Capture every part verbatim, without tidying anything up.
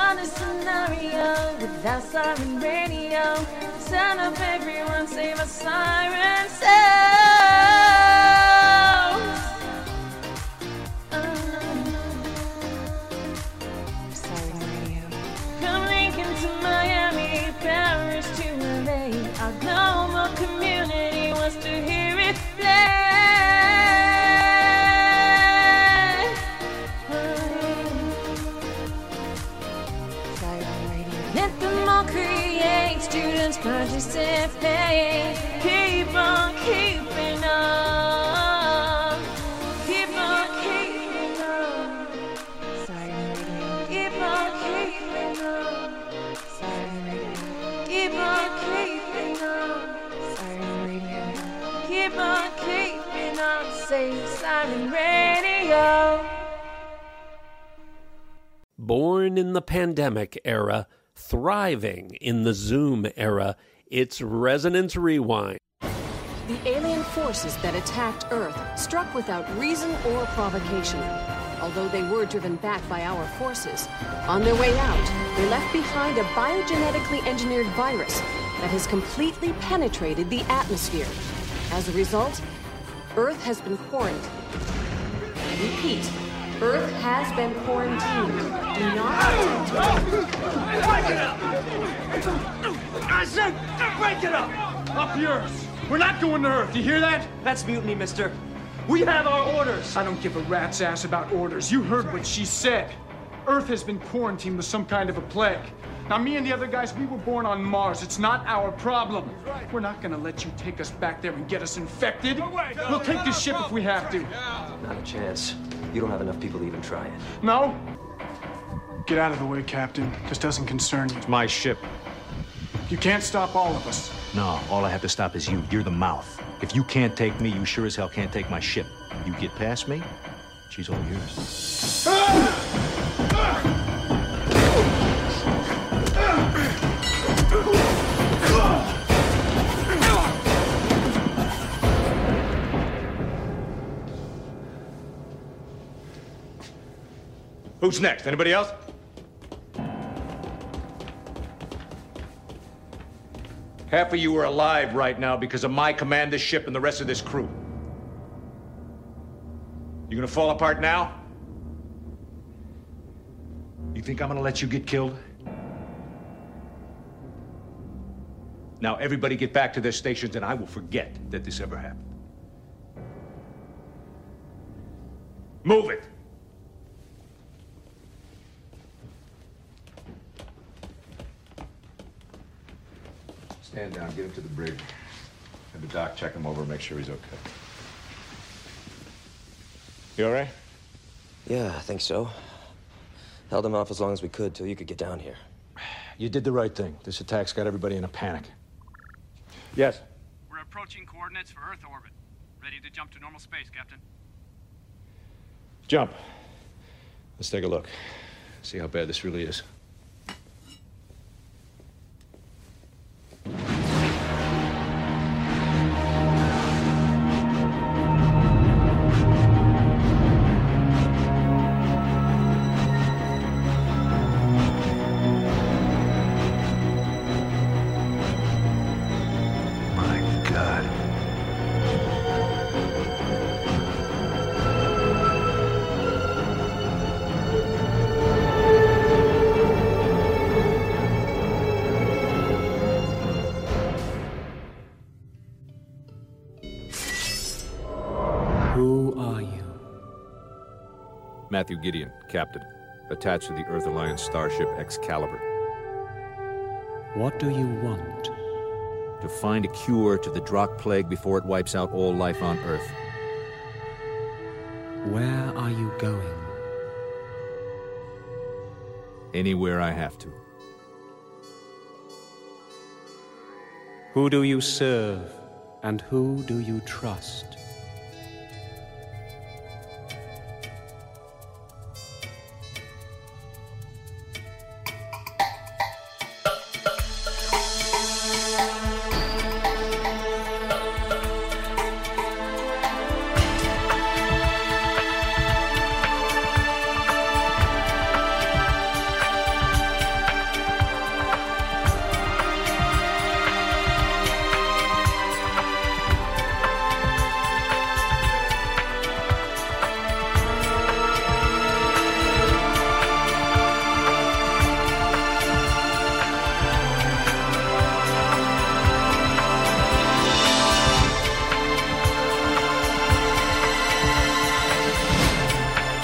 on a scenario without siren radio. Sound of everyone save a siren sound. Siren radio. From Lincoln to Miami, Paris to L A. Our global community wants to hear it play. Let them all create, students participate. Keep on keeping on. Keep on keeping on. Siren radio. Keep on keeping on. Siren radio. Keep on keeping on. Siren radio. Keep on keeping on. Say Siren radio. Born in the pandemic era, thriving in the Zoom era, it's Resonance Rewind. The alien forces that attacked Earth struck without reason or provocation. Although they were driven back by our forces, on their way out, they left behind a biogenetically engineered virus that has completely penetrated the atmosphere. As a result, Earth has been quarantined. Repeat. Earth has been quarantined. Do not Break it up! I said, break it up! Up yours! We're not going to Earth, you hear that? That's mutiny, mister. We have our orders. I don't give a rat's ass about orders. You heard what she said. Earth has been quarantined with some kind of a plague. Now, me and the other guys, we were born on Mars. It's not our problem. We're not gonna let you take us back there and get us infected. We'll take this ship if we have to. Not a chance. You don't have enough people to even try it. No? Get out of the way, Captain. This doesn't concern you. It's my ship. You can't stop all of us. No, all I have to stop is you. You're the mouth. If you can't take me, you sure as hell can't take my ship. You get past me, she's all yours. Who's next? Anybody else? Half of you are alive right now because of my command this ship and the rest of this crew. You gonna fall apart now? You think I'm gonna let you get killed? Now everybody get back to their stations and I will forget that this ever happened. Move it! Stand down, get him to the brig. Have the doc check him over and make sure he's okay. You all right? Yeah, I think so. Held him off as long as we could till you could get down here. You did the right thing. This attack's got everybody in a panic. Yes? We're approaching coordinates for Earth orbit. Ready to jump to normal space, Captain. Jump. Let's take a look. See how bad this really is. Matthew Gideon, Captain, attached to the Earth Alliance starship Excalibur. What do you want? To find a cure to the Drakh plague before it wipes out all life on Earth. Where are you going? Anywhere I have to. Who do you serve, and who do you trust?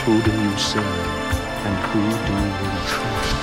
Who do you serve, and who do you trust?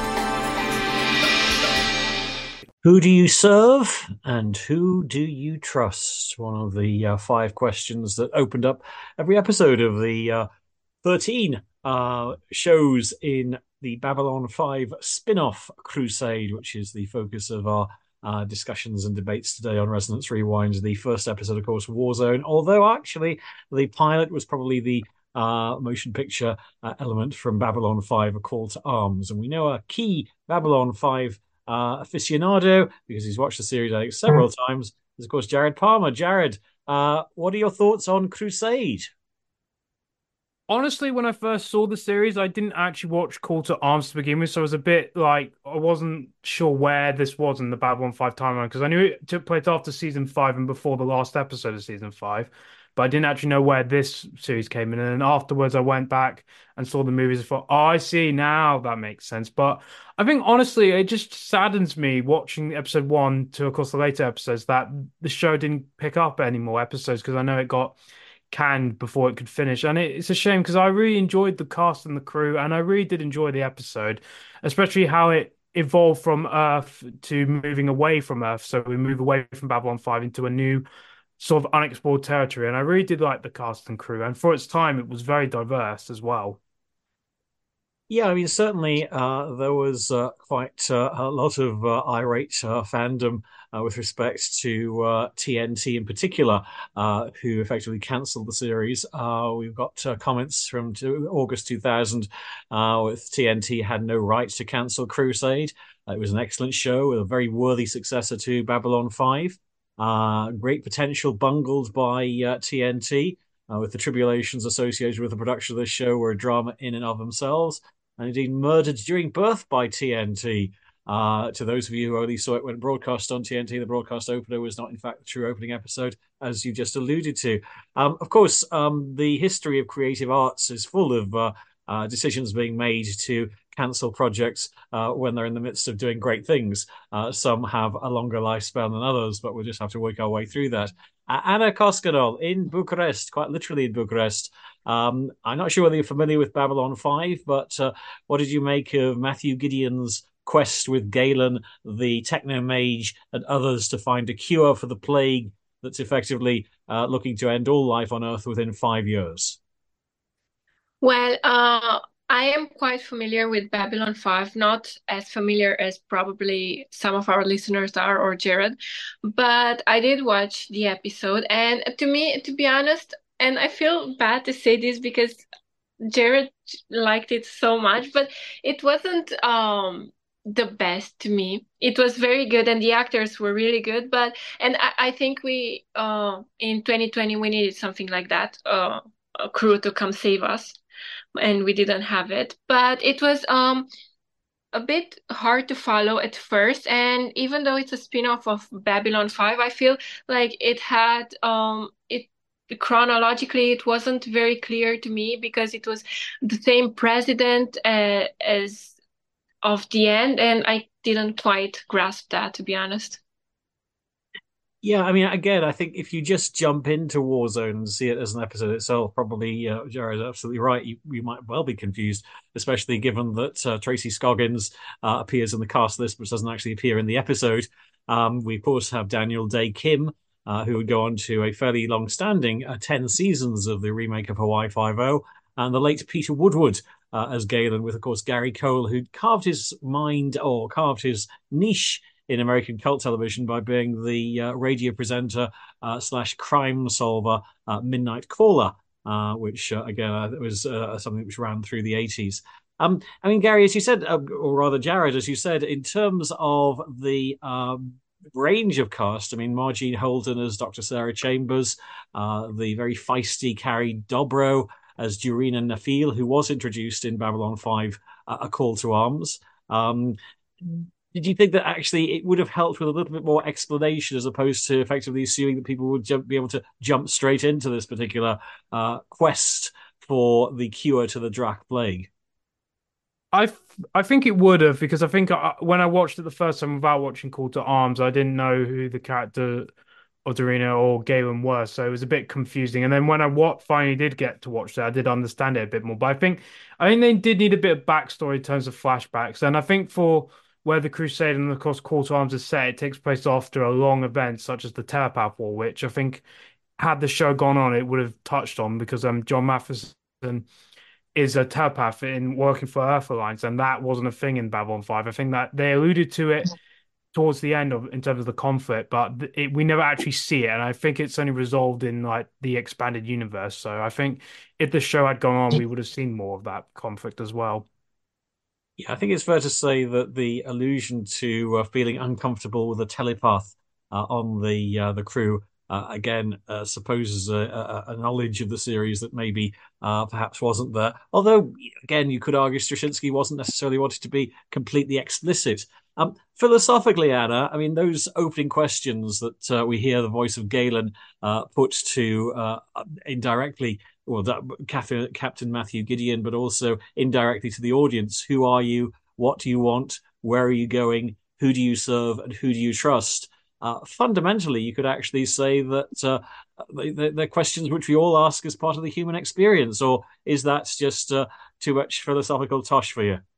Who do you serve, and who do you trust? One of the uh, five questions that opened up every episode of the uh, thirteen uh, shows in the Babylon five spin-off crusade, which is the focus of our uh, discussions and debates today on Resonance Rewind. The first episode, of course, Warzone, although actually the pilot was probably the uh, motion picture uh, element from Babylon five, A Call to Arms. And we know a key Babylon five uh, aficionado, because he's watched the series, I think, several times, is, of course, Jared Palmer. Jared, uh, what are your thoughts on Crusade? Honestly, when I first saw the series, I didn't actually watch Call to Arms to begin with, so I was a bit like, I wasn't sure where this was in the Babylon five timeline, because I knew it took place after season five and before the last episode of season five, but I didn't actually know where this series came in. And then afterwards, I went back and saw the movies and thought, oh, I see, now that makes sense. But I think, honestly, it just saddens me watching episode one to, of course, the later episodes, that the show didn't pick up any more episodes, because I know it got canned before it could finish. And it, it's a shame, because I really enjoyed the cast and the crew, and I really did enjoy the episode, especially how it evolved from Earth to moving away from Earth. So we move away from Babylon five into a new sort of unexplored territory. And I really did like the cast and crew. And for its time, it was very diverse as well. Yeah, I mean, certainly uh, there was uh, quite uh, a lot of uh, irate uh, fandom uh, with respect to uh, T N T in particular, uh, who effectively cancelled the series. Uh, we've got uh, comments from to August two thousand uh, with T N T had no right to cancel Crusade. Uh, it was an excellent show with a very worthy successor to Babylon five. Uh, great potential bungled by uh, T N T, uh, with the tribulations associated with the production of this show were a drama in and of themselves, and indeed murdered during birth by T N T. Uh, to those of you who only saw it when broadcast on T N T, the broadcast opener was not, in fact, the true opening episode, as you just alluded to. Um, of course, um, the history of creative arts is full of uh, uh, decisions being made to cancel projects uh, when they're in the midst of doing great things. Uh, some have a longer lifespan than others, but we'll just have to work our way through that. Uh, Anna Koskadol in Bucharest, quite literally in Bucharest. Um, I'm not sure whether you're familiar with Babylon five, but uh, what did you make of Matthew Gideon's quest with Galen, the techno-mage, and others to find a cure for the plague that's effectively uh, looking to end all life on Earth within five years? Well, uh, I am quite familiar with Babylon five, not as familiar as probably some of our listeners are, or Jared, but I did watch the episode, and to me, to be honest, and I feel bad to say this because Jared liked it so much, but it wasn't um, the best to me. It was very good, and the actors were really good, but, and I, I think we, uh, in twenty twenty, we needed something like that, uh, a crew to come save us. And we didn't have it, but it was um a bit hard to follow at first. And even though it's a spin-off of Babylon five, I feel like it had um it chronologically it wasn't very clear to me, because it was the same president uh, as of the end, and I didn't quite grasp that, to be honest. Yeah, I mean, again, I think if you just jump into Warzone and see it as an episode itself, probably, uh, Jared's absolutely right. You, you might well be confused, especially given that uh, Tracy Scoggins uh, appears in the cast list, but doesn't actually appear in the episode. Um, we, of course, have Daniel Day Kim, uh, who would go on to a fairly long-standing uh, ten seasons of the remake of Hawaii Five-O, and the late Peter Woodward uh, as Galen, with, of course, Gary Cole, who carved his mind or carved his niche in American cult television by being the uh, radio presenter uh, slash crime solver uh, Midnight Caller, uh, which, uh, again, uh, was uh, something which ran through the eighties. Um, I mean, Gary, as you said, uh, or rather, Jared, as you said, in terms of the um, range of cast, I mean, Margene Holden as Doctor Sarah Chambers, uh, the very feisty Carrie Dobro as Durina Nafil, who was introduced in Babylon five, uh, A Call to Arms. Um, Did you think that actually it would have helped with a little bit more explanation, as opposed to effectively assuming that people would jump, be able to jump straight into this particular uh, quest for the cure to the Drak plague? I, I think it would have, because I think I, when I watched it the first time without watching Call to Arms, I didn't know who the character Odorina or Galen were. So it was a bit confusing. And then when I what finally did get to watch that, I did understand it a bit more. But I think I think they did need a bit of backstory in terms of flashbacks. And I think for where the Crusade and of course Call to Arms is set, it takes place after a long event such as the Telepath War, which I think had the show gone on, it would have touched on because um John Matheson is a telepath in working for Earth Alliance, and that wasn't a thing in Babylon five. I think that they alluded to it towards the end of in terms of the conflict, but it, we never actually see it, and I think it's only resolved in like the expanded universe. So I think if the show had gone on, we would have seen more of that conflict as well. Yeah, I think it's fair to say that the allusion to uh, feeling uncomfortable with a telepath uh, on the uh, the crew uh, again uh, supposes a, a, a knowledge of the series that maybe uh, perhaps wasn't there. Although, again, you could argue Straczynski wasn't necessarily wanted to be completely explicit. Um, philosophically, Anna, I mean, those opening questions that uh, we hear the voice of Galen uh, put to uh, indirectly, well, that, Captain, Captain Matthew Gideon, but also indirectly to the audience. Who are you? What do you want? Where are you going? Who do you serve? And who do you trust? Uh, fundamentally, you could actually say that uh, they, they're questions which we all ask as part of the human experience, or is that just uh, too much philosophical tosh for you?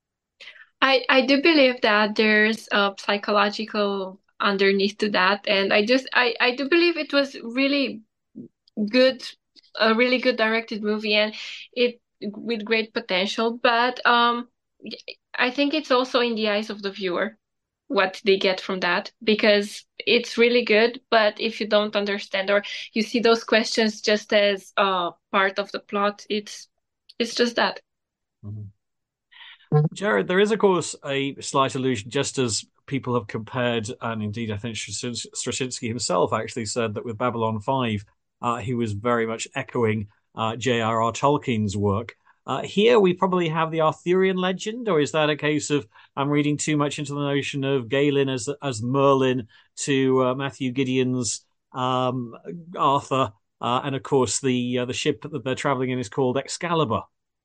I, I do believe that there's a psychological underneath to that. And I just, I, I do believe it was really good, a really good directed movie, and it with great potential. But um, I think it's also in the eyes of the viewer what they get from that, because it's really good. But if you don't understand, or you see those questions just as uh, part of the plot, it's, it's just that. Mm-hmm. Jared, there is, of course, a slight allusion, just as people have compared, and indeed I think Straczynski himself actually said that with Babylon five, uh, he was very much echoing uh, J R R Tolkien's work. Uh, here we probably have the Arthurian legend, or is that a case of I'm reading too much into the notion of Galen as as Merlin to uh, Matthew Gideon's um, Arthur, uh, and of course the uh, the ship that they're traveling in is called Excalibur?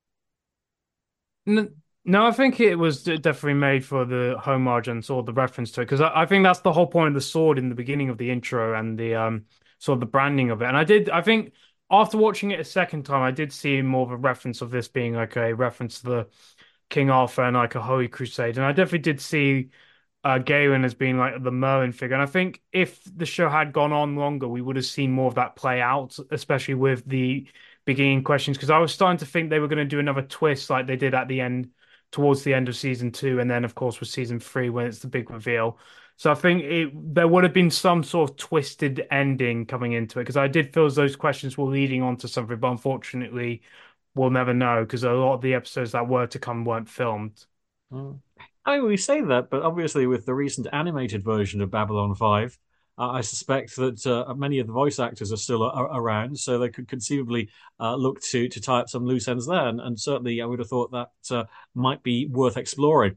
No. No, I think it was definitely made for the homage and sort of the reference to it, because I, I think that's the whole point of the sword in the beginning of the intro and the um sort of the branding of it. And I did, I think after watching it a second time, I did see more of a reference of this being like a reference to the King Arthur and like a Holy Crusade. And I definitely did see uh, Galen as being like the Merlin figure. And I think if the show had gone on longer, we would have seen more of that play out, especially with the beginning questions, because I was starting to think they were going to do another twist like they did at the end, towards the end of season two, and then of course with season three when it's the big reveal. So I think it there would have been some sort of twisted ending coming into it, because I did feel as those questions were leading on to something, but unfortunately we'll never know because a lot of the episodes that were to come weren't filmed. Mm. I mean, we say that, but obviously with the recent animated version of Babylon five, Uh, I suspect that uh, many of the voice actors are still a- around, so they could conceivably uh, look to to tie up some loose ends there. And, and certainly, I would have thought that uh, might be worth exploring.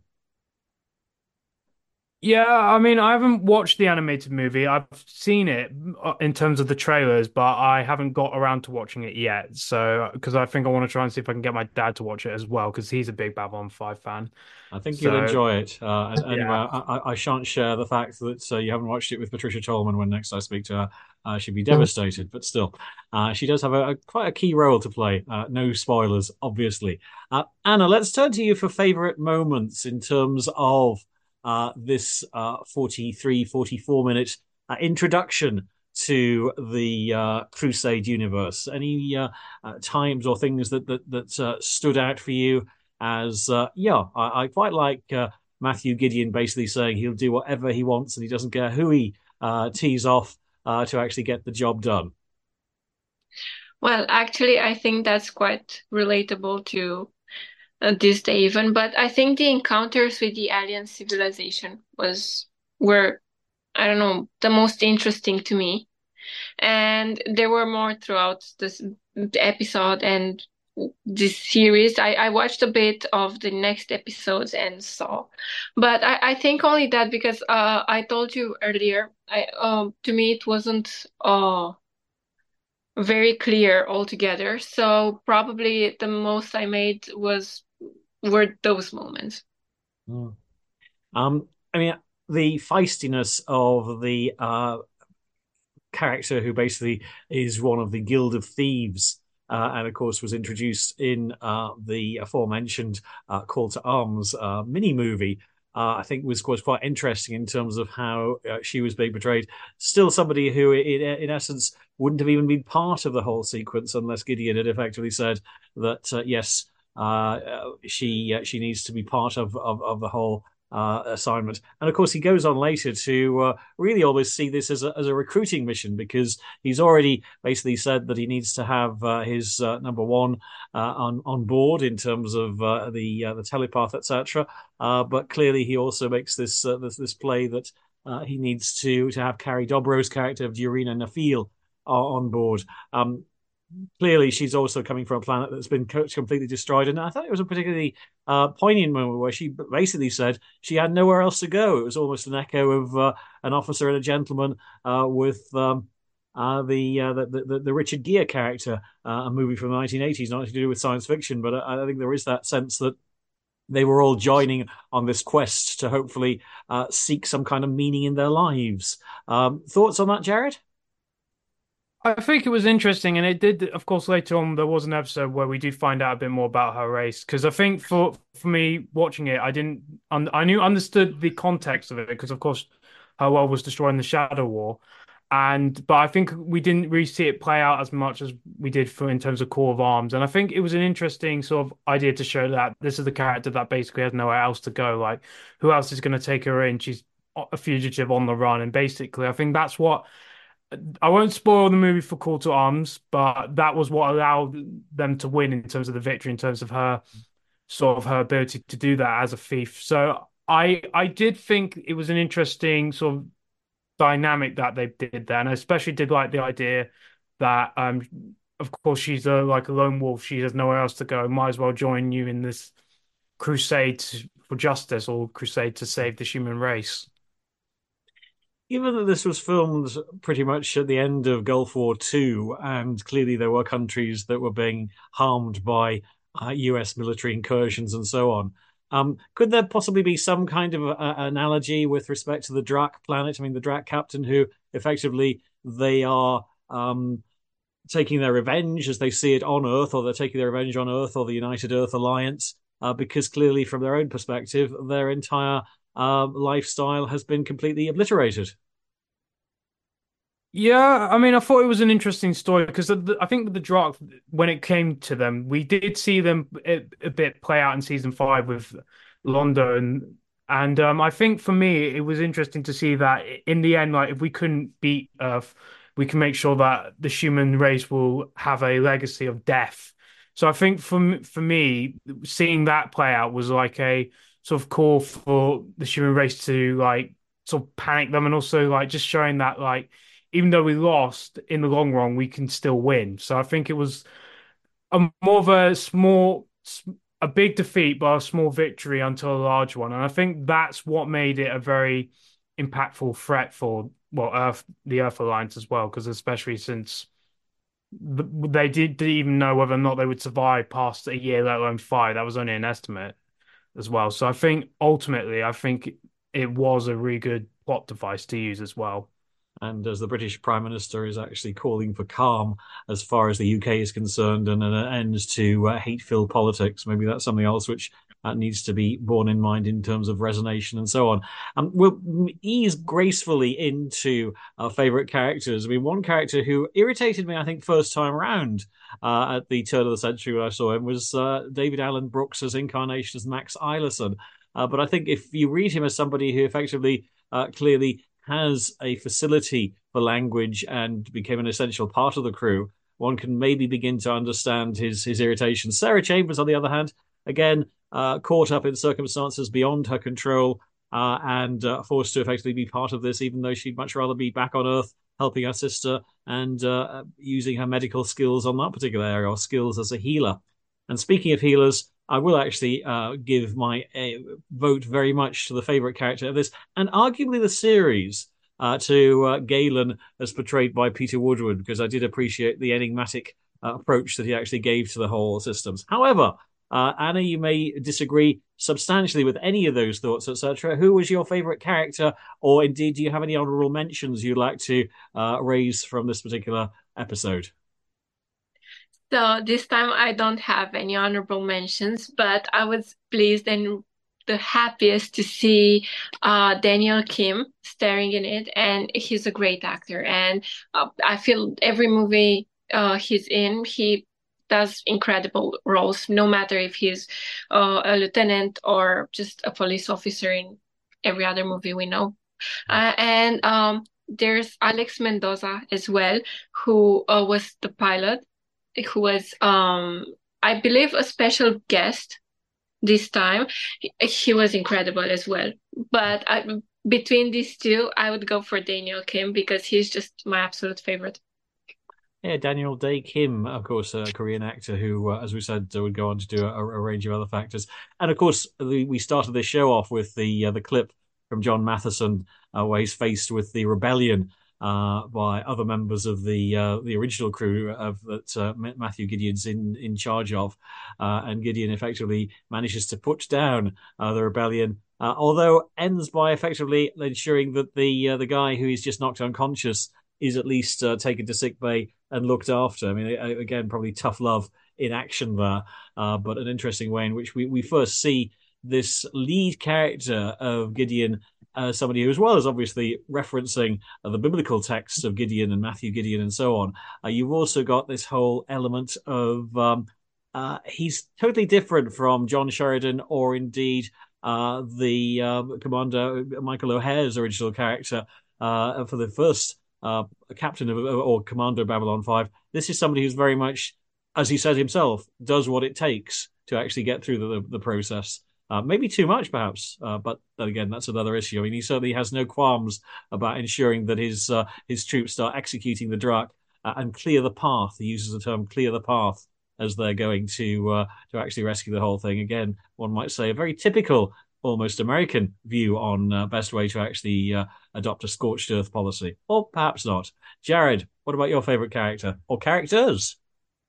Yeah, I mean, I haven't watched the animated movie. I've seen it in terms of the trailers, but I haven't got around to watching it yet. So, because I think I want to try and see if I can get my dad to watch it as well, because he's a big Babylon five fan. I think So, you'll enjoy it. Uh, and anyway, yeah. I, I shan't share the fact that uh, you haven't watched it with Patricia Tolman when next I speak to her. Uh, she'd be devastated, but still, uh, she does have a, a quite a key role to play. Uh, no spoilers, obviously. Uh, Anna, let's turn to you for favourite moments in terms of uh, this uh, forty-three, forty-four minute uh, introduction to the uh, Crusade universe. Any uh, uh, times or things that that, that uh, stood out for you? As uh, yeah, I, I quite like uh, Matthew Gideon basically saying he'll do whatever he wants and he doesn't care who he uh, tees off uh, to actually get the job done. Well, actually, I think that's quite relatable to uh, this day even. But I think the encounters with the alien civilization was were, I don't know, the most interesting to me. And there were more throughout this the episode and this series. I, I watched a bit of the next episodes and saw, but I, I think only that because uh, I told you earlier, I um to me it wasn't uh very clear altogether. So probably the most I made was were those moments. Mm. Um, I mean, the feistiness of the uh, character who basically is one of the Guild of Thieves. Uh, and of course was introduced in uh, the aforementioned uh, Call to Arms uh, mini movie. Uh, I think was, was quite interesting in terms of how uh, she was being portrayed. Still somebody who, in, in essence, wouldn't have even been part of the whole sequence unless Gideon had effectively said that, uh, yes, uh, she uh, she needs to be part of, of, of the whole uh, assignment. And of course, he goes on later to uh, really almost see this as a, as a recruiting mission, because he's already basically said that he needs to have uh, his uh, number one uh, on on board in terms of uh, the uh, the telepath, et cetera. Uh, but clearly, he also makes this uh, this, this play that uh, he needs to to have Carrie Dobrow's character of Durina Nafil uh, on board. Um, Clearly, she's also coming from a planet that's been completely destroyed. And I thought it was a particularly uh, poignant moment where she basically said she had nowhere else to go. It was almost an echo of uh, An Officer and a Gentleman uh, with um, uh, the, uh, the, the the Richard Gere character, uh, a movie from the nineteen eighties, not to do with science fiction, but I, I think there is that sense that they were all joining on this quest to hopefully uh, seek some kind of meaning in their lives. Um, thoughts on that, Jared? I think it was interesting, and it did, of course, later on, there was an episode where we do find out a bit more about her race, because I think for for me, watching it, I didn't, I knew, understood the context of it, because, of course, her world was destroyed in the Shadow War, and, but I think we didn't really see it play out as much as we did for in terms of Call of Arms, and I think it was an interesting sort of idea to show that this is the character that basically has nowhere else to go, like, who else is going to take her in? She's a fugitive on the run, and basically, I think that's what, I won't spoil the movie for Call to Arms, but that was what allowed them to win in terms of the victory, in terms of her sort of her ability to do that as a thief. So I I did think it was an interesting sort of dynamic that they did there, and I especially did like the idea that um of course she's a like a lone wolf, she has nowhere else to go, might as well join you in this crusade for justice or crusade to save the human race. Given that this was filmed pretty much at the end of Gulf War Two, and clearly there were countries that were being harmed by uh, U S military incursions and so on, um, could there possibly be some kind of a, a analogy with respect to the Drak planet? I mean, the Drak captain, who effectively they are um, taking their revenge as they see it on Earth, or they're taking their revenge on Earth or the United Earth Alliance, uh, because clearly from their own perspective, their entire Uh, lifestyle has been completely obliterated. Yeah, I mean, I thought it was an interesting story because the, the, I think the Drak, when it came to them, we did see them a, a bit play out in season five with Londo, and and um, I think for me it was interesting to see that in the end, like if we couldn't beat Earth, we can make sure that the human race will have a legacy of death. So I think for for me, seeing that play out was like a sort of call for the human race to like sort of panic them, and also like just showing that like even though we lost in the long run, we can still win. So I think it was a more of a small, a big defeat, but a small victory until a large one. And I think that's what made it a very impactful threat for well, Earth, the Earth Alliance as well, because especially since they did, didn't even know whether or not they would survive past a year, let alone five. That was only an estimate as well. So I think ultimately, I think it was a really good plot device to use as well. And as the British Prime Minister is actually calling for calm as far as the U K is concerned, and an end to uh, hate-filled politics, maybe that's something else which uh, needs to be borne in mind in terms of resonation and so on. Um, we'll ease gracefully into our favourite characters. I mean, one character who irritated me, I think, first time round uh, at the turn of the century when I saw him was uh, David Allen Brooks' incarnation as Max Eilerson. Uh, but I think if you read him as somebody who effectively uh, clearly has a facility for language and became an essential part of the crew, one can maybe begin to understand his his irritation. Sarah Chambers, on the other hand, again, uh, caught up in circumstances beyond her control uh, and uh, forced to effectively be part of this, even though she'd much rather be back on Earth helping her sister and uh, using her medical skills on that particular area, or skills as a healer. And speaking of healers, I will actually uh, give my uh, vote very much to the favourite character of this, and arguably the series, uh, to uh, Galen as portrayed by Peter Woodward, because I did appreciate the enigmatic uh, approach that he actually gave to the whole systems. However, uh, Uh, Anna, you may disagree substantially with any of those thoughts, et cetera. Who was your favourite character, or indeed, do you have any honourable mentions you'd like to uh, raise from this particular episode? So this time I don't have any honorable mentions, but I was pleased and the happiest to see uh, Daniel Kim starring in it, and he's a great actor. And uh, I feel every movie uh, he's in, he does incredible roles, no matter if he's uh, a lieutenant or just a police officer in every other movie we know. Uh, and um, there's Alex Mendoza as well, who uh, was the pilot, who was, um, I believe, a special guest this time. He, he was incredible as well. But I, between these two, I would go for Daniel Kim because he's just my absolute favorite. Yeah, Daniel Dae Kim, of course, a Korean actor who, uh, as we said, uh, would go on to do a, a range of other factors. And of course, the, we started this show off with the uh, the clip from John Matheson, uh, where he's faced with the rebellion uh, by other members of the uh, the original crew of that uh, Matthew Gideon's in in charge of, uh, and Gideon effectively manages to put down uh, the rebellion. Uh, although ends by effectively ensuring that the uh, the guy who is just knocked unconscious is at least uh, taken to sick bay and looked after. I mean, again, probably tough love in action there, uh, but an interesting way in which we, we first see this lead character of Gideon, uh, somebody who, as well as obviously referencing uh, the biblical texts of Gideon and Matthew Gideon and so on, uh, you've also got this whole element of um, uh, he's totally different from John Sheridan or indeed uh, the uh, Commander Michael O'Hare's original character uh, for the first Uh, captain of or commander of Babylon five. This is somebody who's very much, as he said himself, does what it takes to actually get through the, the, the process. Uh, maybe too much, perhaps, uh, but again, that's another issue. I mean, he certainly has no qualms about ensuring that his uh, his troops start executing the Drakh uh, and clear the path. He uses the term "clear the path" as they're going to uh, to actually rescue the whole thing. Again, one might say a very typical, almost American view on uh, best way to actually uh, adopt a scorched earth policy, or perhaps not. Jared, what about your favorite character or characters?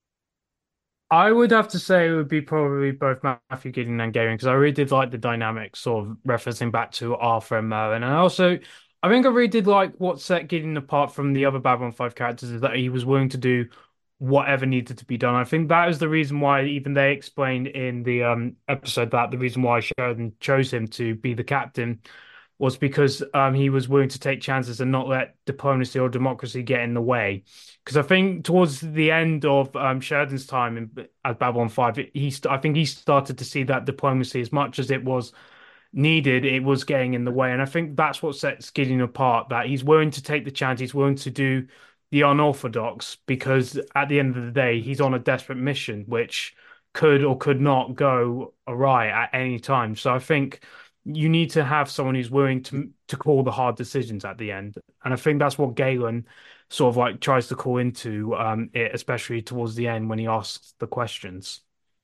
I would have to say it would be probably both Matthew Gideon and Galen, because I really did like the dynamics, sort of referencing back to Arthur and Merlin. And I also, I think I really did like what set Gideon apart from the other Babylon five characters is that he was willing to do whatever needed to be done. I think that is the reason why even they explained in the um, episode that the reason why Sheridan chose him to be the captain was because um, he was willing to take chances and not let diplomacy or democracy get in the way. Because I think towards the end of um, Sheridan's time in, at Babylon five, he I think he started to see that diplomacy, as much as it was needed, it was getting in the way. And I think that's what sets Gideon apart, that he's willing to take the chance, he's willing to do the unorthodox, because at the end of the day, he's on a desperate mission, which could or could not go awry at any time. So I think you need to have someone who's willing to to call the hard decisions at the end. And I think that's what Galen sort of like tries to call into um, it, especially towards the end when he asks the questions.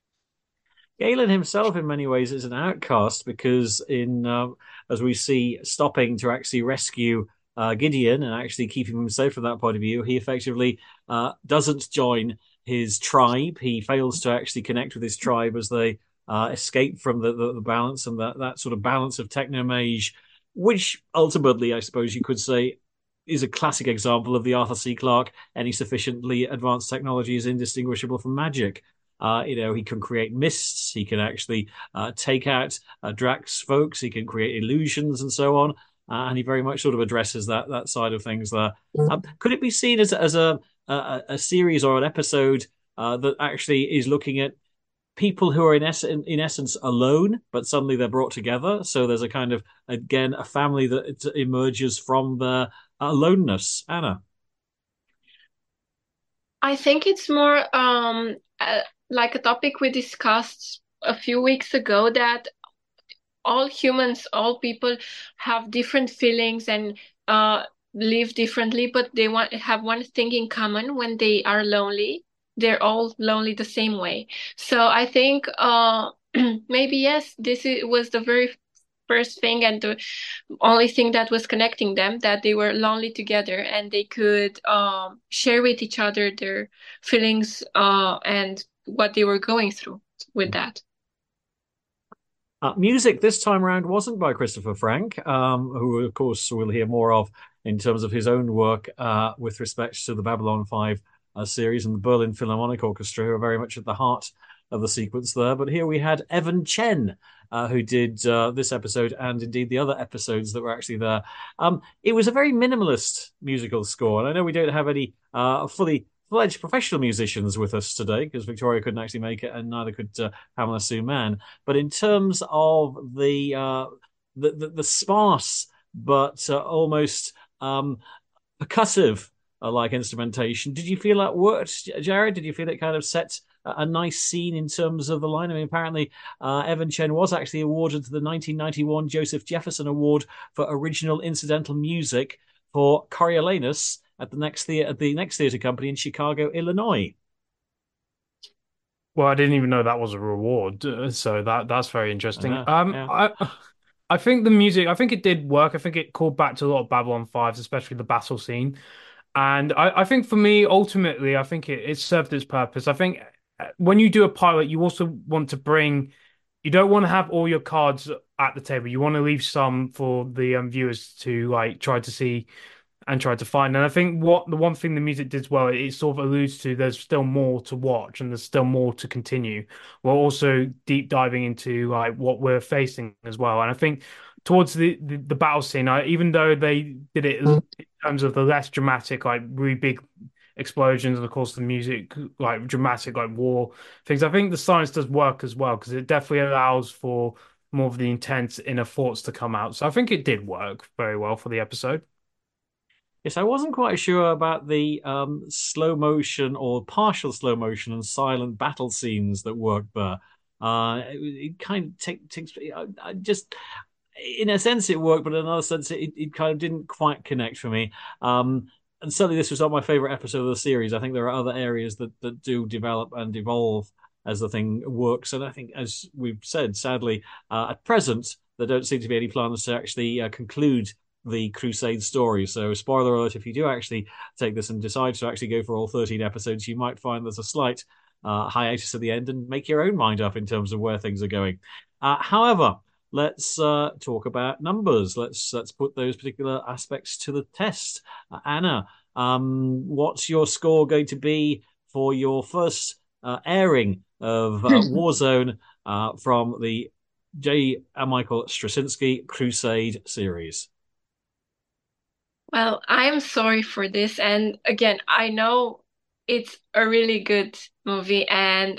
Galen himself, in many ways, is an outcast because, in uh, as we see, stopping to actually rescue uh, Gideon and actually keeping him safe from that point of view, he effectively uh, doesn't join his tribe. He fails to actually connect with his tribe as they uh, escape from the, the, the balance and that, that sort of balance of technomage, which ultimately, I suppose you could say, is a classic example of the Arthur C. Clarke, any sufficiently advanced technology is indistinguishable from magic. Uh, you know, he can create mists, he can actually uh, take out uh, Drax folks, he can create illusions and so on, uh, and he very much sort of addresses that that side of things there. Um, could it be seen as, as a, a, a series or an episode uh, that actually is looking at people who are in, es- in, in essence alone, but suddenly they're brought together? So there's a kind of, again, a family that emerges from their aloneness. Anna? I think it's more um, uh, like a topic we discussed a few weeks ago, that all humans, all people have different feelings and uh, live differently, but they want have one thing in common. When they are lonely, they're all lonely the same way. So I think uh, maybe, yes, this is, was the very first thing and the only thing that was connecting them, that they were lonely together and they could um, share with each other their feelings uh, and what they were going through with that. Uh, music this time around wasn't by Christopher Frank, um, who, of course, we'll hear more of in terms of his own work uh, with respect to the Babylon five uh, series and the Berlin Philharmonic Orchestra, who are very much at the heart of the sequence there. But here we had Evan Chen, uh, who did uh, this episode and indeed the other episodes that were actually there. Um, it was a very minimalist musical score, and I know we don't have any uh, fully fledged professional musicians with us today because Victoria couldn't actually make it, and neither could uh, Pamela Sue Mann. But in terms of the uh, the, the, the sparse but uh, almost um, percussive uh, like instrumentation, did you feel that worked, Jared? Did you feel it kind of set a, a nice scene in terms of the line? I mean, apparently uh, Evan Chen was actually awarded the nineteen ninety-one Joseph Jefferson Award for Original Incidental Music for Coriolanus at the next the- at the next theatre company in Chicago, Illinois. Well, I didn't even know that was a reward, uh, so that that's very interesting. I know, Um, yeah. I I think the music, I think it did work. I think it called back to a lot of Babylon fives, especially the battle scene. And I, I think for me, ultimately, I think it, it served its purpose. I think uh, when you do a pilot, you also want to bring, you don't want to have all your cards at the table. You want to leave some for the um, viewers to like try to see and try to find. And I think what the one thing the music did well, it sort of alludes to there's still more to watch and there's still more to continue. While also deep diving into like what we're facing as well. And I think towards the the, the battle scene, I, even though they did it in terms of the less dramatic, like really big explosions, and of course the music, like dramatic, like war things, I think the science does work as well because it definitely allows for more of the intense inner thoughts to come out. So I think it did work very well for the episode. Yes, I wasn't quite sure about the um, slow motion or partial slow motion and silent battle scenes that worked there. Uh, it, it kind of take, takes. I, I just, in a sense, it worked, but in another sense, it, it kind of didn't quite connect for me. Um, and certainly, this was not my favorite episode of the series. I think there are other areas that that do develop and evolve as the thing works. And I think, as we've said, sadly, uh, at present, there don't seem to be any plans to actually uh, conclude the Crusade story. So, spoiler alert, if you do actually take this and decide to actually go for all thirteen episodes, you might find there's a slight uh, hiatus at the end and make your own mind up in terms of where things are going. Uh, however, let's uh, talk about numbers. Let's let's put those particular aspects to the test. Uh, Anna, um, what's your score going to be for your first uh, airing of uh, Warzone uh, from the J. Michael Straczynski Crusade series? Well, I'm sorry for this. And again, I know it's a really good movie and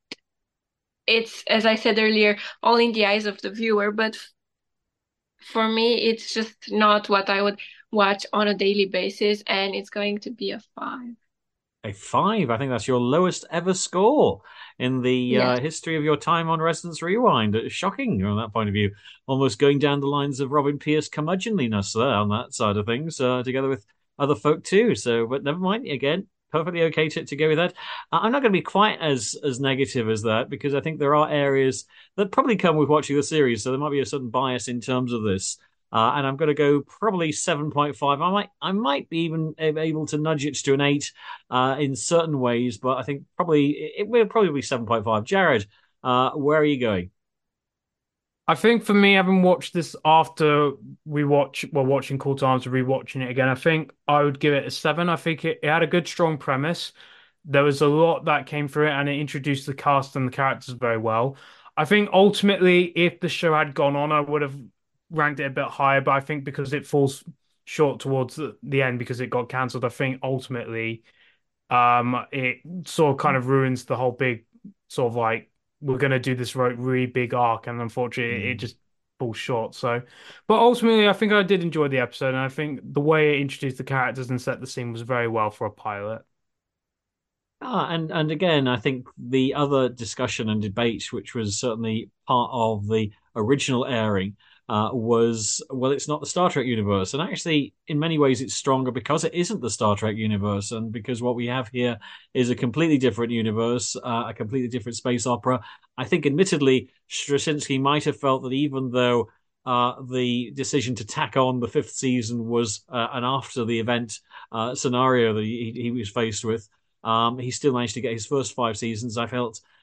it's, as I said earlier, all in the eyes of the viewer. But for me, it's just not what I would watch on a daily basis. And it's going to be a five. A five. I think that's your lowest ever score in the Yeah. uh, history of your time on Resonance Rewind. It's shocking from that point of view. Almost going down the lines of Robin Pierce curmudgeonliness there on that side of things, uh, together with other folk too. So, but never mind. Again, perfectly okay to, to go with that. Uh, I'm not going to be quite as as negative as that because I think there are areas that probably come with watching the series. So there might be a certain bias in terms of this. Uh, and I'm going to go probably seven point five. I might, I might be even able to nudge it to an eight uh, in certain ways, but I think probably it will probably be seven point five. Jared, uh, where are you going? I think for me, having watched this after we watch, well, watching Call to Arms and rewatching it again, I think I would give it a seven. I think it, it had a good, strong premise. There was a lot that came through it, and it introduced the cast and the characters very well. I think ultimately, if the show had gone on, I would have ranked it a bit higher, but I think because it falls short towards the, the end because it got cancelled, I think ultimately um, it sort of kind of ruins the whole big sort of like, we're going to do this really big arc, and unfortunately mm. it just falls short. So, but ultimately, I think I did enjoy the episode, and I think the way it introduced the characters and set the scene was very well for a pilot. Ah, and and again, I think the other discussion and debate, which was certainly part of the original airing, uh, was, well, it's not the Star Trek universe. And actually, in many ways, it's stronger because it isn't the Star Trek universe. And because what we have here is a completely different universe, uh, a completely different space opera. I think, admittedly, Straczynski might have felt that even though uh, the decision to tack on the fifth season was uh, an after the event uh, scenario that he, he was faced with, um, he still managed to get his first five seasons, I felt,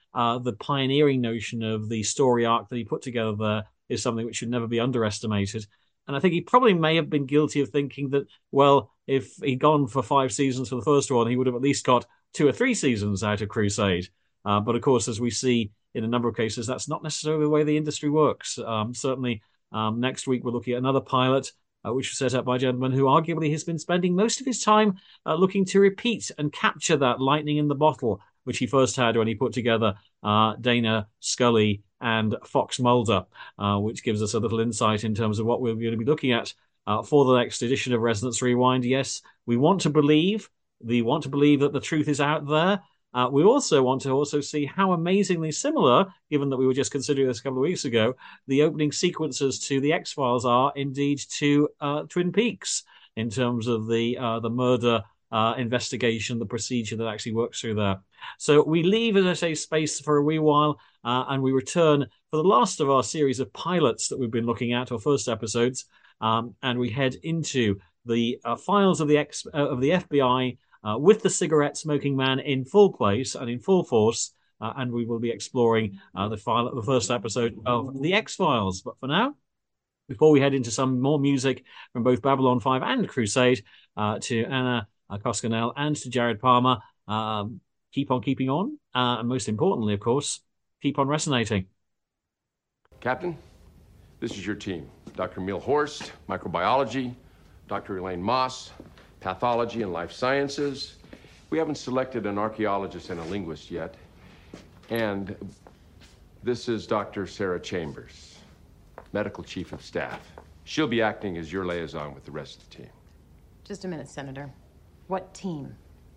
uh, the pioneering notion of the story arc that he put together there is something which should never be underestimated. And I think he probably may have been guilty of thinking that, well, if he'd gone for five seasons for the first one, he would have at least got two or three seasons out of Crusade. Uh, but of course, as we see in a number of cases, that's not necessarily the way the industry works. Um, certainly, um, next week we're looking at another pilot, uh, which was set up by a gentleman who arguably has been spending most of his time uh, looking to repeat and capture that lightning in the bottle, which he first had when he put together uh, Dana, Scully, and Fox Mulder, uh, which gives us a little insight in terms of what we're going to be looking at uh, for the next edition of Resonance Rewind. Yes, we want to believe, we want to believe that the truth is out there. Uh, we also want to also see how amazingly similar, given that we were just considering this a couple of weeks ago, the opening sequences to the X-Files are indeed to uh, Twin Peaks in terms of the uh, the murder uh, investigation, the procedure that actually works through there. So we leave, as I say, space for a wee while, uh, and we return for the last of our series of pilots that we've been looking at, our first episodes, um, and we head into the uh, files of the X, uh, of the F B I, Uh, with the cigarette-smoking man in full place and in full force, uh, and we will be exploring uh, the, file, the first episode of The X-Files. But for now, before we head into some more music from both Babylon five and Crusade, uh, to Anna uh, Koskanel and to Jared Palmer, um, keep on keeping on, uh, and most importantly, of course, keep on resonating. Captain, this is your team. Doctor Emil Horst, microbiology, Doctor Elaine Moss, pathology and life sciences. We haven't selected an archaeologist and a linguist yet. And this is Doctor Sarah Chambers, medical chief of staff. She'll be acting as your liaison with the rest of the team. Just a minute, Senator. What team?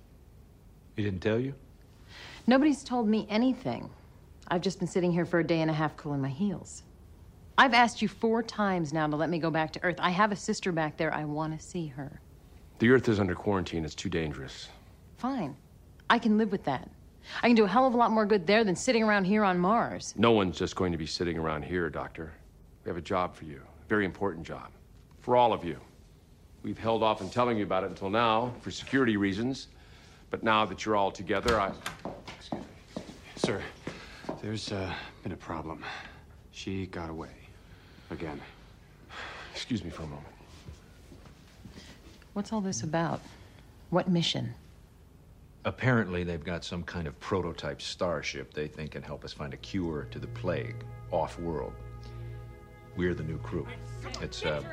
He didn't tell you? Nobody's told me anything. I've just been sitting here for a day and a half cooling my heels. I've asked you four times now to let me go back to Earth. I have a sister back there. I want to see her. The Earth is under quarantine. It's too dangerous. Fine. I can live with that. I can do a hell of a lot more good there than sitting around here on Mars. No one's just going to be sitting around here, Doctor. We have a job for you. A very important job. For all of you. We've held off on telling you about it until now, for security reasons. But now that you're all together, I... Excuse me. Sir, there's uh, been a problem. She got away. Again. Excuse me for a moment. What's all this about? What mission? Apparently, they've got some kind of prototype starship they think can help us find a cure to the plague, off-world. We're the new crew. It's, uh...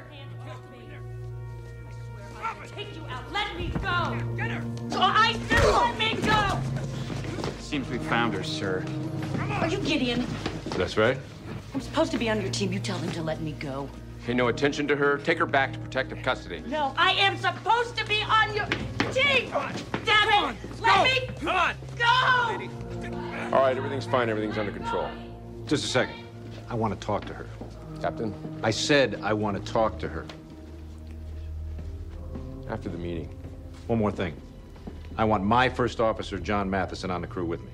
Take you out. Let me go. Get her. So I said, let me go. Seems we found her, sir. Are you Gideon? That's right. I'm supposed to be on your team. You tell him to let me go. Pay no attention to her. Take her back to protective custody. No, I am supposed to be on your team. Damn it. Let me Come on. go. All right, everything's fine. Everything's under control. Just a second. I want to talk to her. Captain? I said I want to talk to her. After the meeting. One more thing. I want my first officer, John Matheson, on the crew with me.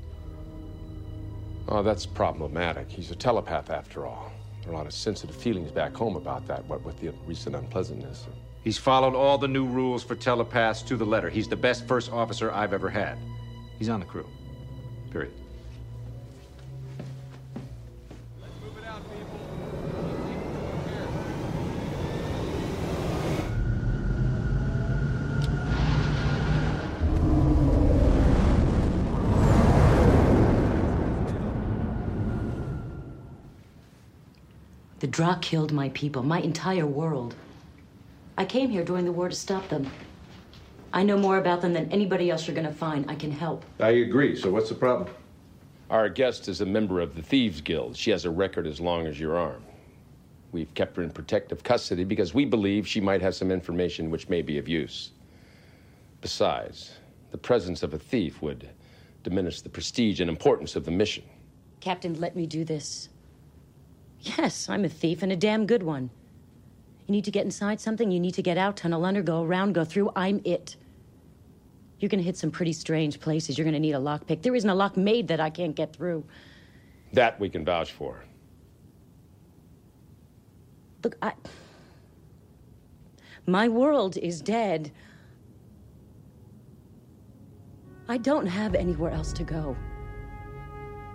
Oh, that's problematic. He's a telepath, after all. There are a lot of sensitive feelings back home about that, what with the recent unpleasantness. He's followed all the new rules for telepaths to the letter. He's the best first officer I've ever had. He's on the crew. Period. The Dra killed my people, my entire world. I came here during the war to stop them. I know more about them than anybody else you're gonna find. I can help. I agree. So what's the problem? Our guest is a member of the Thieves Guild. She has a record as long as your arm. We've kept her in protective custody because we believe she might have some information which may be of use. Besides, the presence of a thief would diminish the prestige and importance of the mission. Captain, let me do this. Yes, I'm a thief and a damn good one. You need to get inside something, you need to get out, tunnel under, go around, go through. I'm it. You're gonna hit some pretty strange places. You're gonna need a lockpick. There isn't a lock made that I can't get through. That we can vouch for. Look, I... My world is dead. I don't have anywhere else to go.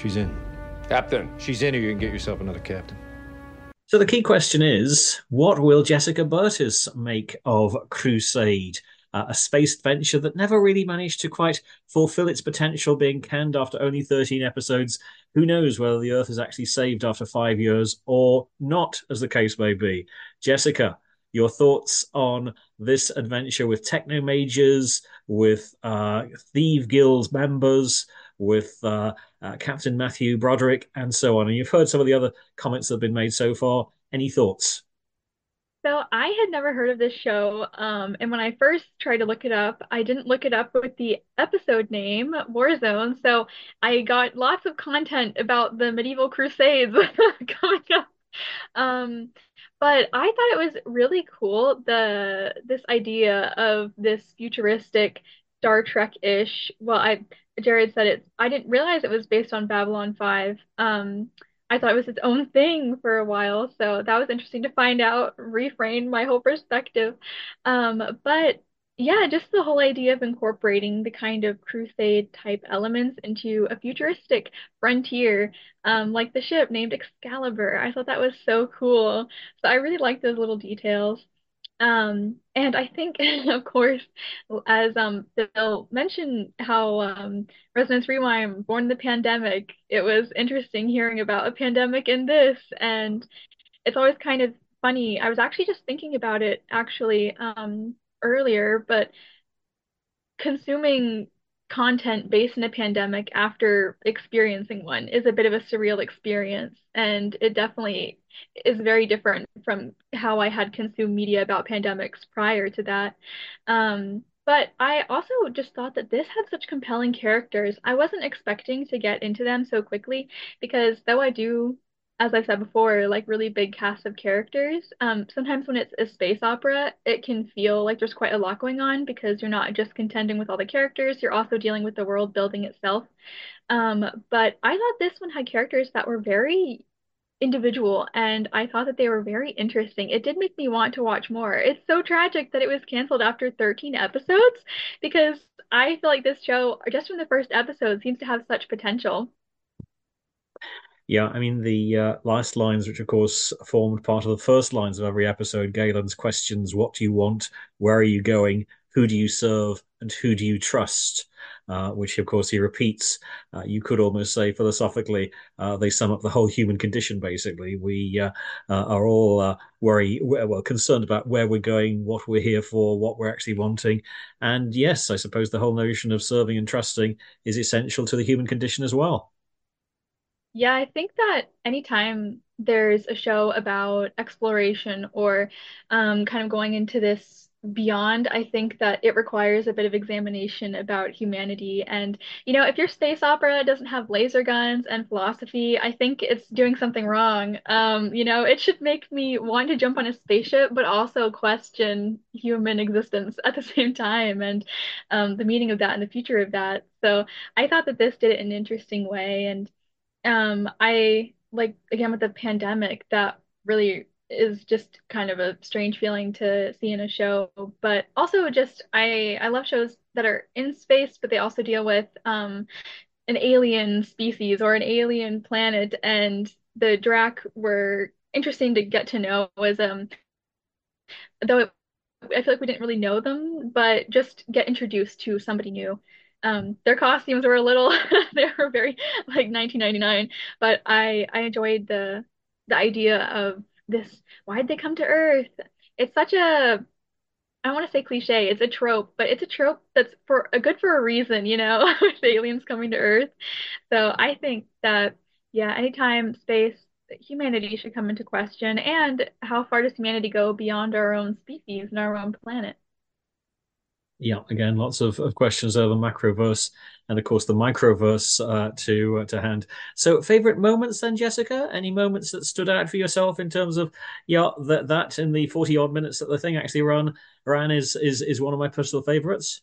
She's in. Captain. She's in, or you can get yourself another captain. So the key question is, what will Jessica Burtis make of Crusade? Uh, a space venture that never really managed to quite fulfill its potential, being canned after only thirteen episodes. Who knows whether the Earth is actually saved after five years or not, as the case may be. Jessica, your thoughts on this adventure with techno majors, with uh, Thief Guild members, with uh, uh, Captain Matthew Broderick, and so on. And you've heard some of the other comments that have been made so far. Any thoughts? So I had never heard of this show, um, and when I first tried to look it up, I didn't look it up with the episode name, Warzone, so I got lots of content about the medieval crusades coming up. Um, but I thought it was really cool, the this idea of this futuristic Star Trek-ish. Well, I Jared said it. I didn't realize it was based on Babylon five. Um, I thought it was its own thing for a while, so that was interesting to find out, reframe my whole perspective. Um, but yeah, just the whole idea of incorporating the kind of crusade type elements into a futuristic frontier, um, like the ship named Excalibur. I thought that was so cool. So I really liked those little details. Um, and I think, of course, as um Bill mentioned, how um Resonance Rewind born the pandemic, it was interesting hearing about a pandemic in this, and it's always kind of funny. I was actually just thinking about it actually um earlier, but consuming content based in a pandemic after experiencing one is a bit of a surreal experience, and it definitely is very different from how I had consumed media about pandemics prior to that. Um, but I also just thought that this had such compelling characters. I wasn't expecting to get into them so quickly because though I do, as I said before, like really big cast of characters, um, sometimes when it's a space opera, it can feel like there's quite a lot going on because you're not just contending with all the characters, you're also dealing with the world building itself. Um, but I thought this one had characters that were very individual, and I thought that they were very interesting. It did make me want to watch more. It's so tragic that it was canceled after thirteen episodes because I feel like this show, just from the first episode, seems to have such potential. Yeah, I mean, the uh, last lines, which of course formed part of the first lines of every episode, Galen's questions: what do you want? Where are you going? Who do you serve? And who do you trust? Uh, which, of course, he repeats. Uh, you could almost say philosophically, uh, they sum up the whole human condition, basically. We uh, uh, are all uh, worry, well, concerned about where we're going, what we're here for, what we're actually wanting. And yes, I suppose the whole notion of serving and trusting is essential to the human condition as well. Yeah, I think that anytime there's a show about exploration or um, kind of going into this beyond, I think that it requires a bit of examination about humanity. And, you know, if your space opera doesn't have laser guns and philosophy, I think it's doing something wrong. Um, you know, it should make me want to jump on a spaceship, but also question human existence at the same time and um, the meaning of that and the future of that. So I thought that this did it in an interesting way. And um, I like again with the pandemic, that really is just kind of a strange feeling to see in a show. But also just I I love shows that are in space, but they also deal with um an alien species or an alien planet. And the Drac were interesting to get to know as um though it, I feel like we didn't really know them, but just get introduced to somebody new. Um, their costumes were a little, they were very like nineteen ninety-nine, but I I enjoyed the the idea of this. Why'd they come to Earth? It's such a, I want to say cliche. It's a trope, but it's a trope that's for a good for a reason, you know, with aliens coming to Earth. So I think that yeah, anytime space, humanity should come into question, and how far does humanity go beyond our own species and our own planet? Yeah, again, lots of, of questions over macroverse and, of course, the microverse uh, to uh, to hand. So, favorite moments then, Jessica? Any moments that stood out for yourself in terms of, yeah, that that in the forty odd minutes that the thing actually ran ran is is is one of my personal favorites.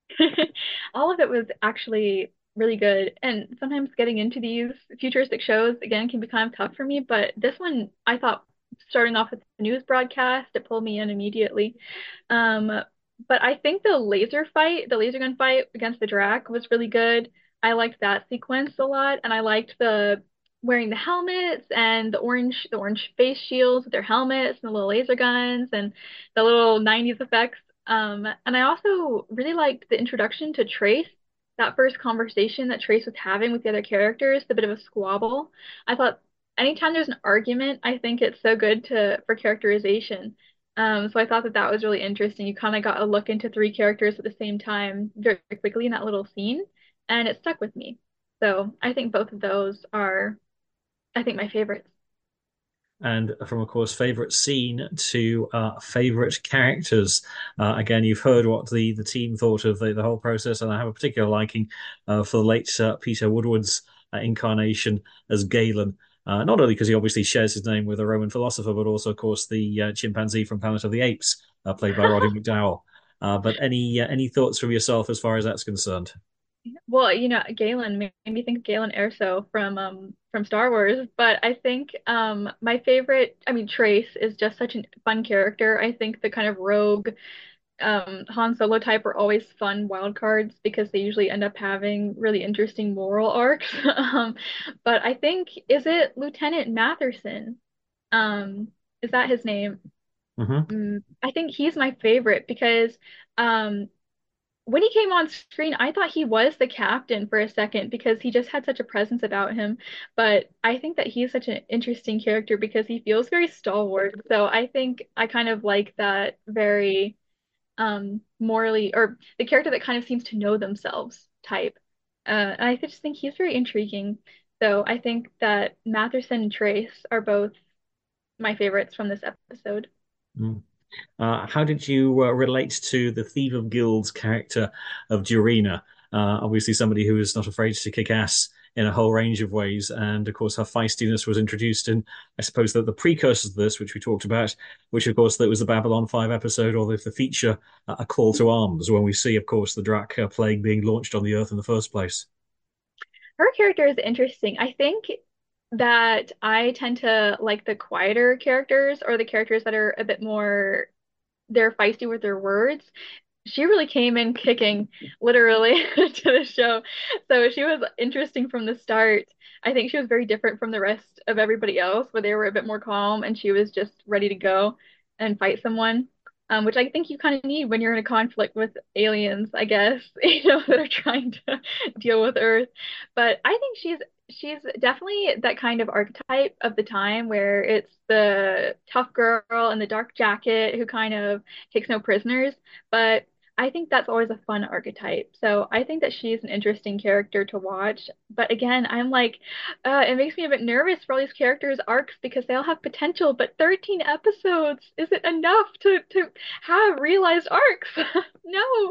All of it was actually really good. And sometimes getting into these futuristic shows again can be kind of tough for me, but this one I thought starting off with the news broadcast, it pulled me in immediately. Um, but I think the laser fight, the laser gun fight against the Drac was really good. I liked that sequence a lot, and I liked the wearing the helmets and the orange the orange face shields with their helmets and the little laser guns and the little nineties effects. Um, and I also really liked the introduction to Trace, that first conversation that Trace was having with the other characters, the bit of a squabble. I thought anytime there's an argument, I think it's so good to for characterization. Um, so I thought that that was really interesting. You kind of got a look into three characters at the same time very quickly in that little scene, and it stuck with me. So I think both of those are, I think, my favorites. And from, of course, favorite scene to uh, favorite characters. Uh, again, you've heard what the, the team thought of the, the whole process, and I have a particular liking uh, for the late uh, Peter Woodward's uh, incarnation as Galen. Uh, not only because he obviously shares his name with a Roman philosopher, but also, of course, the uh, chimpanzee from Planet of the Apes, uh, played by Roddy McDowall. Uh, but any uh, any thoughts from yourself as far as that's concerned? Well, you know, Galen made me think of Galen Erso from um from Star Wars, but I think um my favorite, I mean, Trace is just such a fun character. I think the kind of rogue um Han Solo type are always fun wild cards because they usually end up having really interesting moral arcs. Um, but I think is it Lieutenant Matherson? Um, is that his name? Mm-hmm. Mm, I think he's my favorite because um when he came on screen, I thought he was the captain for a second because he just had such a presence about him. But I think that he's such an interesting character because he feels very stalwart. So I think I kind of like that very um morally, or the character that kind of seems to know themselves type. Uh, and I just think he's very intriguing. So I think that Matherson and Trace are both my favorites from this episode. Mm. Uh, how did you uh, relate to the Thief of Guild's character of Durina? Uh, obviously, somebody who is not afraid to kick ass in a whole range of ways, and of course, her feistiness was introduced in, I suppose, that the precursors to this, which we talked about, which of course that was the Babylon five episode, or the, the feature, uh, A Call to Arms, when we see, of course, the Drak uh, plague being launched on the Earth in the first place. Her character is interesting. I think that I tend to like the quieter characters or the characters that are a bit more, they're feisty with their words. She really came in kicking, literally, to the show. So she was interesting from the start. I think she was very different from the rest of everybody else, where they were a bit more calm and she was just ready to go and fight someone. Um, which I think you kind of need when you're in a conflict with aliens, I guess, you know, that are trying to deal with Earth. But I think she's she's definitely that kind of archetype of the time where it's the tough girl in the dark jacket who kind of takes no prisoners. But I think that's always a fun archetype. So I think that she's an interesting character to watch. But again, I'm like, uh, it makes me a bit nervous for all these characters' arcs because they all have potential, but thirteen episodes, is it enough to, to have realized arcs? No.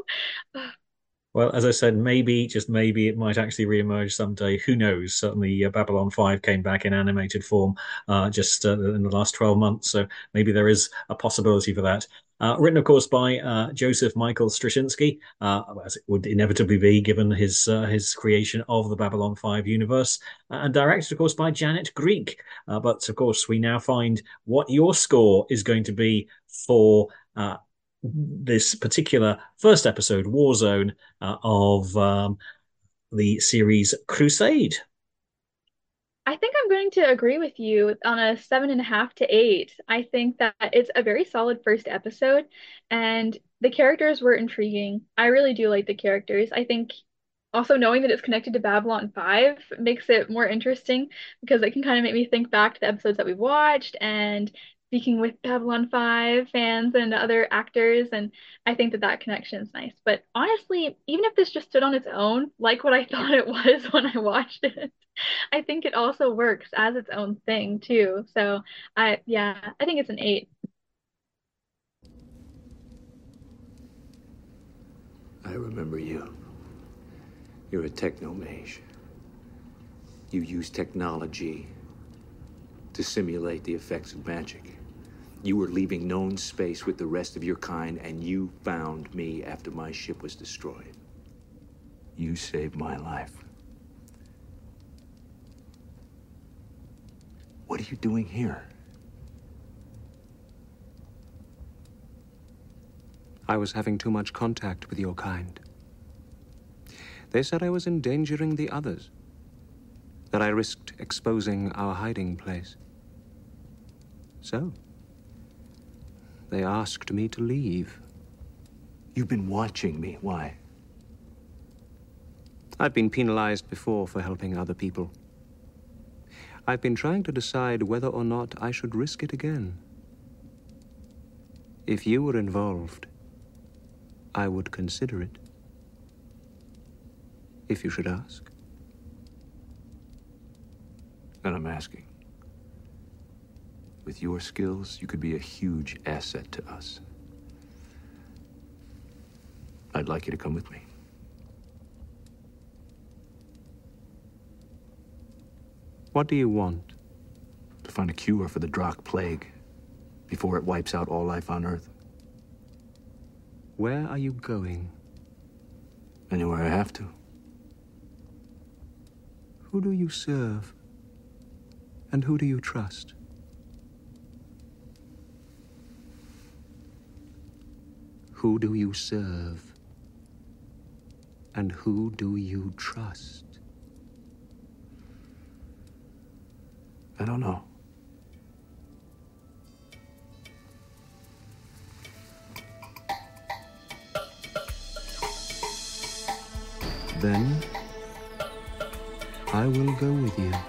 Well, as I said, maybe, just maybe, it might actually reemerge someday. Who knows? Certainly, uh, Babylon five came back in animated form uh, just uh, in the last twelve months, so maybe there is a possibility for that. Uh, written, of course, by uh, Joseph Michael Straczynski, uh, as it would inevitably be given his uh, his creation of the Babylon five universe, uh, and directed, of course, by Janet Greek. Uh, but, of course, we now find what your score is going to be for uh, this particular first episode, Warzone, uh, of um, the series Crusade. I think I'm going to agree with you on a seven and a half to eight. I think that it's a very solid first episode, and the characters were intriguing. I really do like the characters. I think also knowing that it's connected to Babylon five makes it more interesting because it can kind of make me think back to the episodes that we've watched and speaking with Babylon five fans and other actors, and I think that that connection is nice. But honestly, even if this just stood on its own, like what I thought it was when I watched it, I think it also works as its own thing too. So I, yeah, I think it's an eight. I remember you. You're a technomage. You use technology to simulate the effects of magic. You were leaving known space with the rest of your kind, and you found me after my ship was destroyed. You saved my life. What are you doing here? I was having too much contact with your kind. They said I was endangering the others, that I risked exposing our hiding place. So, they asked me to leave. You've been watching me. Why? I've been penalized before for helping other people. I've been trying to decide whether or not I should risk it again. If you were involved, I would consider it. If you should ask. And I'm asking. With your skills, you could be a huge asset to us. I'd like you to come with me. What do you want? To find a cure for the Drakh plague before it wipes out all life on Earth. Where are you going? Anywhere I have to. Who do you serve? And who do you trust? Who do you serve? And who do you trust? I don't know. Then, I will go with you.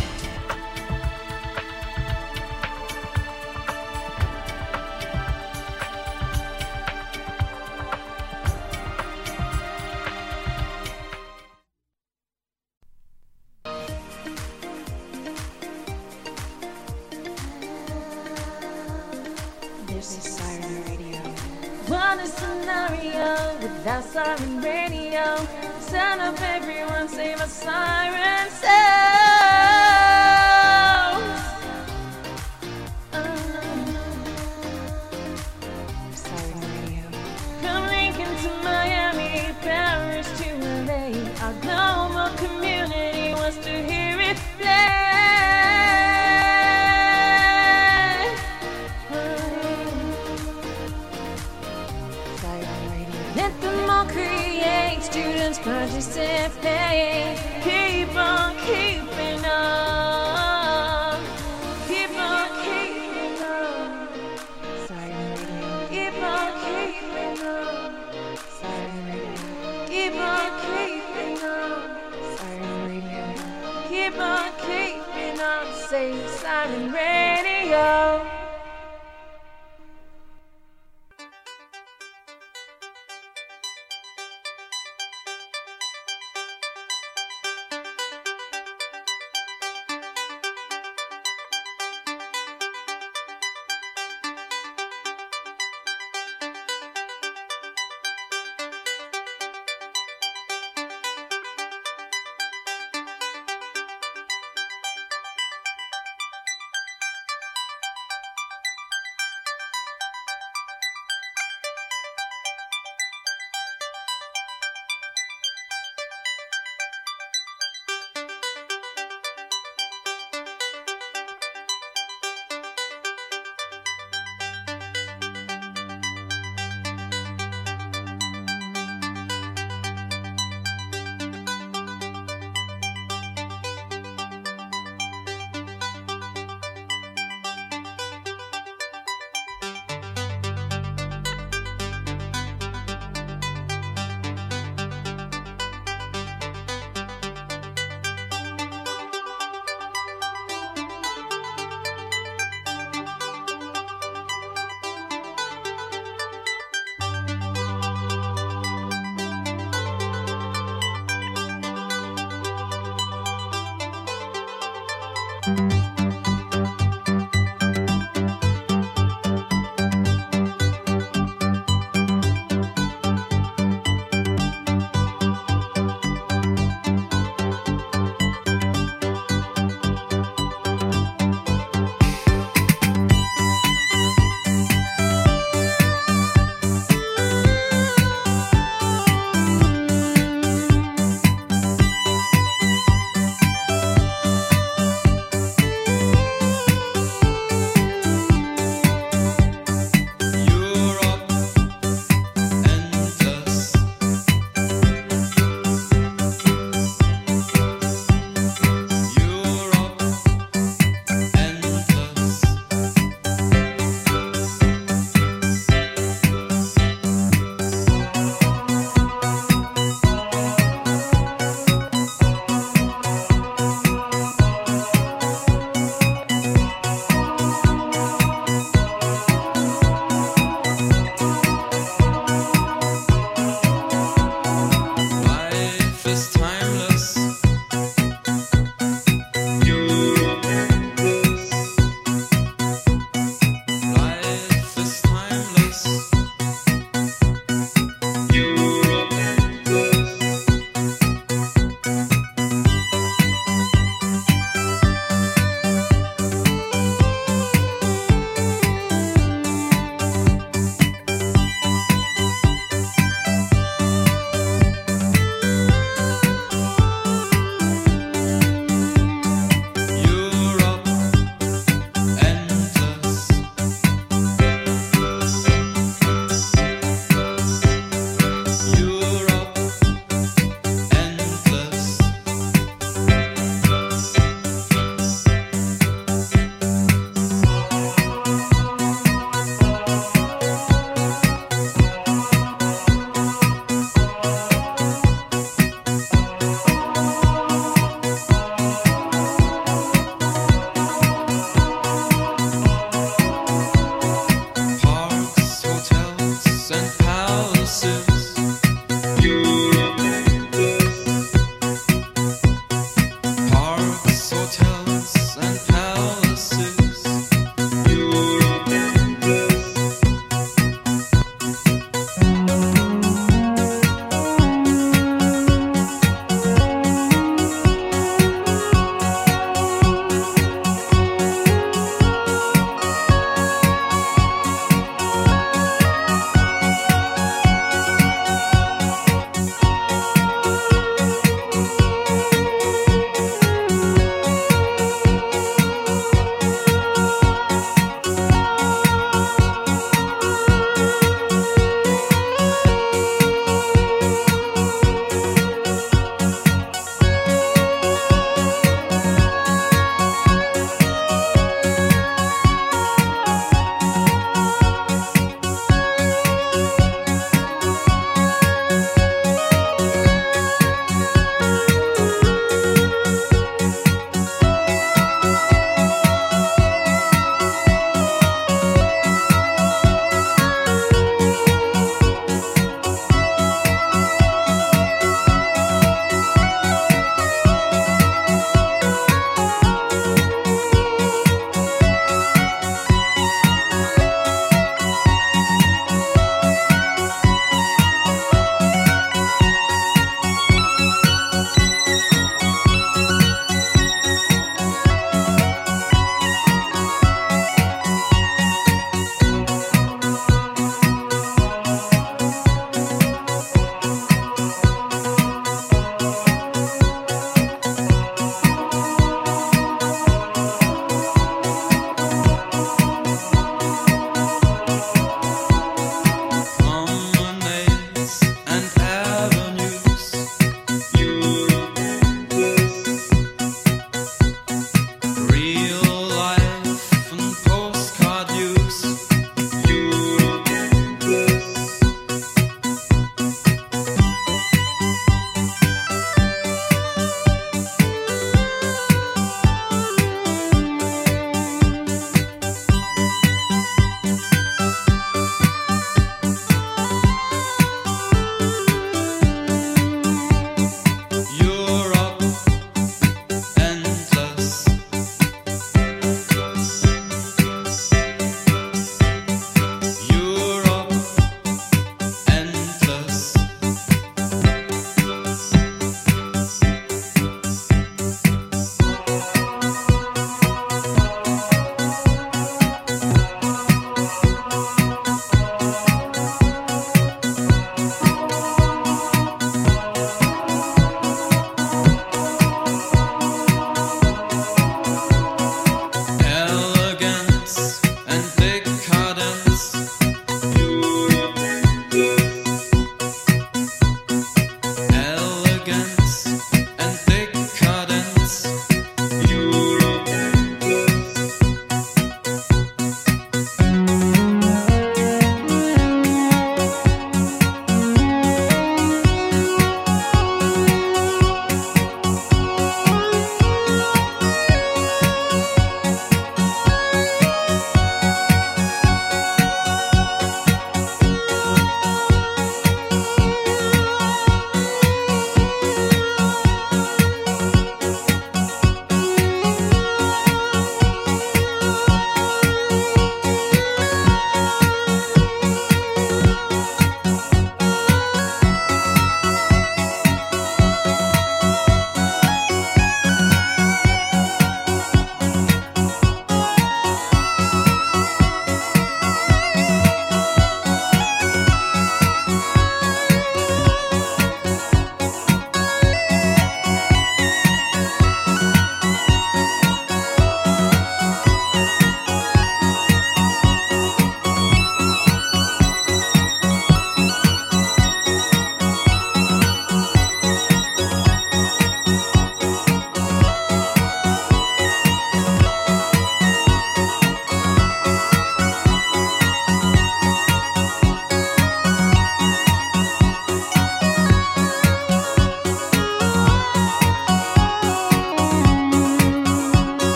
This is Siren Radio. What a scenario without Siren Radio. Sound of everyone save a siren sounds. Siren Radio. From Lincoln to Miami, Paris to L A. Our global community wants to hear it play. Let them all create, students participate. Keep on keeping on. Keep on keeping on. Siren Radio. Keep on keeping on. Siren Radio. Keep on keeping on. Siren Radio. Keep on keeping on. Say Siren Radio. Thank you.